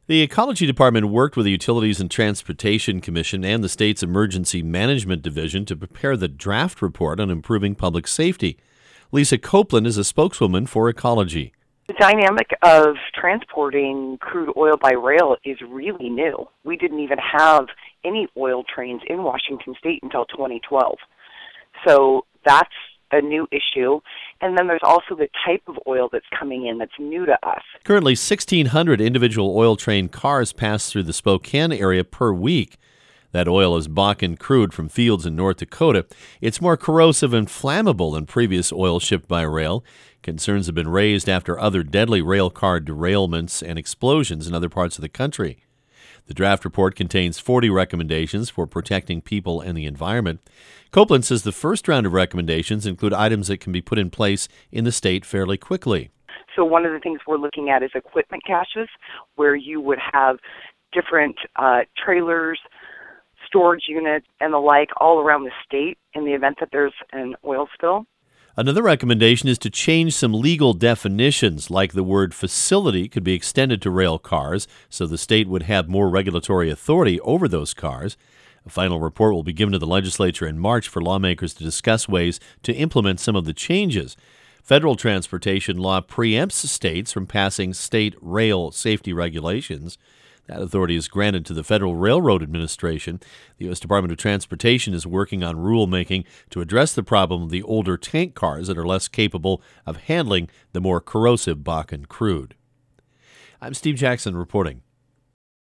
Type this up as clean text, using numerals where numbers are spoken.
The Ecology Department worked with the Utilities and Transportation Commission and the state's Emergency Management Division to prepare the draft report on improving public safety. Lisa Copeland is a spokeswoman for Ecology. The dynamic of transporting crude oil by rail is really new. We didn't even have any oil trains in Washington State until 2012. So that's a new issue. And then there's also the type of oil that's coming in that's new to us. Currently, 1,600 individual oil train cars pass through the Spokane area per week. That oil is Bakken crude from fields in North Dakota. It's more corrosive and flammable than previous oil shipped by rail. Concerns have been raised after other deadly rail car derailments and explosions in other parts of the country. The draft report contains 40 recommendations for protecting people and the environment. Copeland says the first round of recommendations include items that can be put in place in the state fairly quickly. So one of the things we're looking at is equipment caches, where you would have different trailers, storage units, and the like all around the state in the event that there's an oil spill. Another recommendation is to change some legal definitions, like the word facility could be extended to rail cars, so the state would have more regulatory authority over those cars. A final report will be given to the legislature in March for lawmakers to discuss ways to implement some of the changes. Federal transportation law preempts states from passing state rail safety regulations. That authority is granted to the Federal Railroad Administration. The U.S. Department of Transportation is working on rulemaking to address the problem of the older tank cars that are less capable of handling the more corrosive Bakken crude. I'm Steve Jackson reporting.